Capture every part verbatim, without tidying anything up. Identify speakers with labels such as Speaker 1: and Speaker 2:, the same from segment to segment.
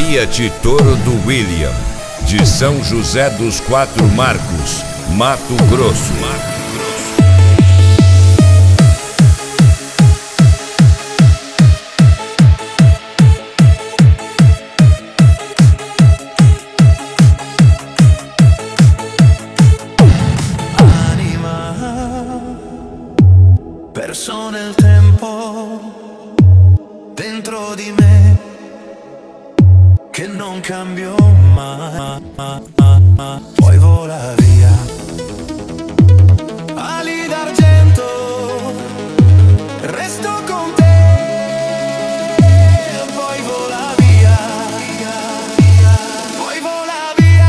Speaker 1: Fiat Toro do William, de São José dos Quatro Marcos, Mato Grosso.
Speaker 2: Perso nel tempo, dentro di me, che non cambio mai, poi vola via. Ali d'argento, resto con te, poi vola via, poi vola via.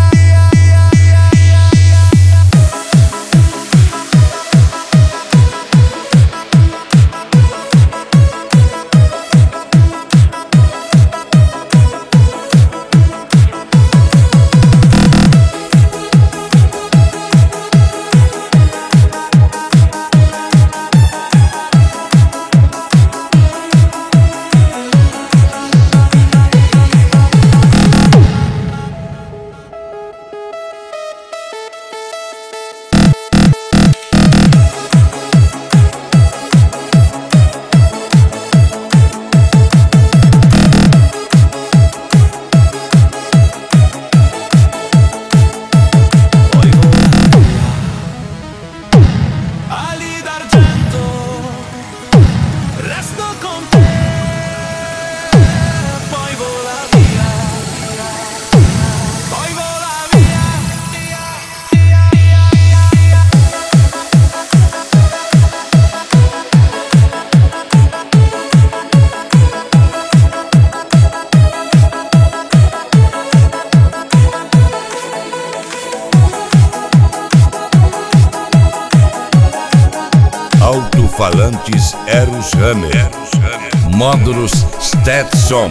Speaker 1: Alto-falantes Eros Hammer, módulos Stetson.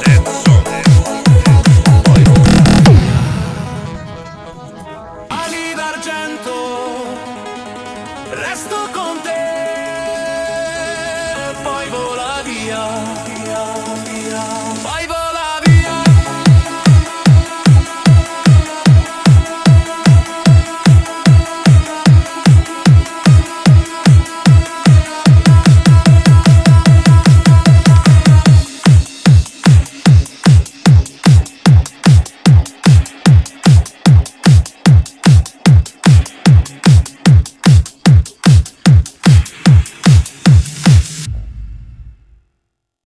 Speaker 2: Ali d'argento, resto con te, poi vola via.